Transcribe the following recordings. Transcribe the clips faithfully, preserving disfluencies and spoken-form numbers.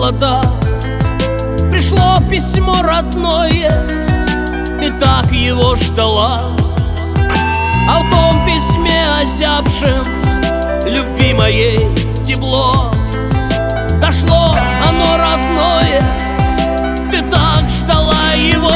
холода. Пришло письмо родное, ты так его ждала. А в том письме озябшем любви моей тепло. Дошло оно родное, ты так ждала его.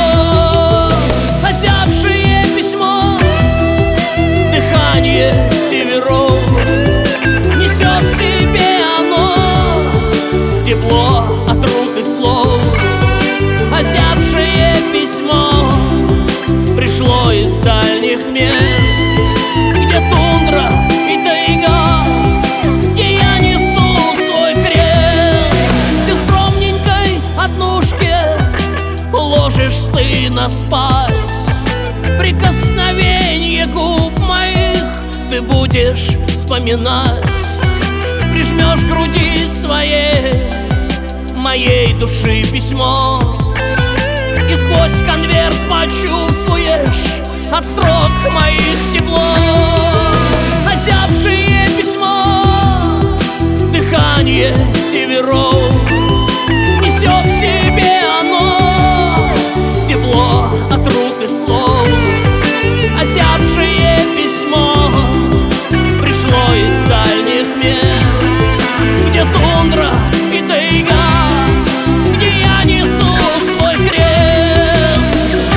Озябшее письмо, дыхание северов, несет в себе оно тепло от рук и слов. Озябшее письмо пришло из дальних мест, где тундра и тайга, где я несу свой крест. Ты в скромненькой однушке уложишь сына спать. Прикосновенье губ моих ты будешь вспоминать. Прижмешь к груди своей моей души письмо, и сквозь конверт почувствуешь от строк моих тепло. Озябшее письмо, дыхание северов, несет в себе оно тепло от рук и слов. Озябшее письмо пришло из дальних мест, где тундра и тайга, где я несу свой крест.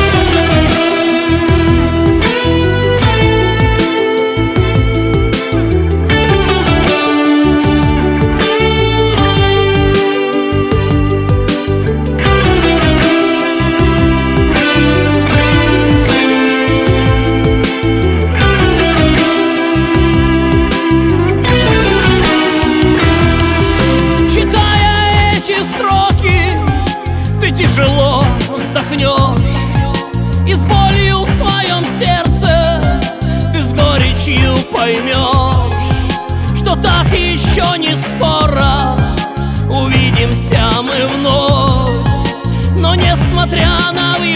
Тяжело вздохнешь, и с болью в своем сердце ты с горечью поймешь, что так еще не скоро увидимся мы вновь. Но несмотря на